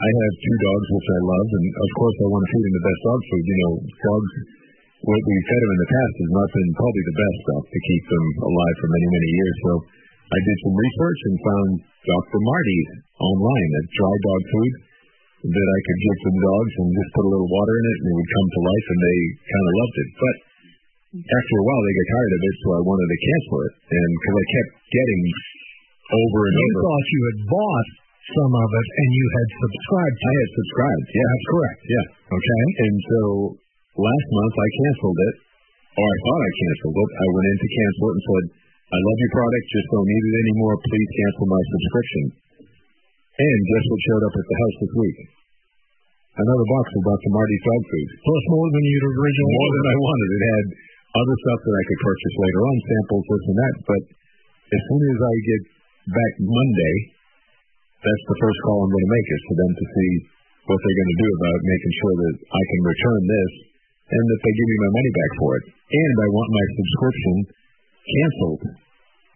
I have two dogs, which I love, and of course I want to feed them the best dog food. Dogs, what we've fed them in the past has not been probably the best stuff to keep them alive for many, many years. So I did some research and found Dr. Marty's online, a dry dog food that I could give to the dogs and just put a little water in it and it would come to life, and they kind of loved it. But after a while, they got tired of it, so I wanted to cancel it. And because I kept getting over and over. You thought you had bought some of it and you had subscribed to it. I had subscribed, yeah. That's correct. Yeah. Okay. And so last month I canceled it, or I thought I canceled it. I went in to cancel it and said, I love your product, just don't need it anymore. Please cancel my subscription. And guess what showed up at the house this week? Another box of Dr. Marty's dog food. Plus more than you'd originally More than I wanted. It had other stuff that I could purchase later on, samples, this and that. But as soon as I get back Monday, that's the first call I'm going to make, is for them to see what they're going to do about making sure that I can return this and that they give me my money back for it. And I want my subscription canceled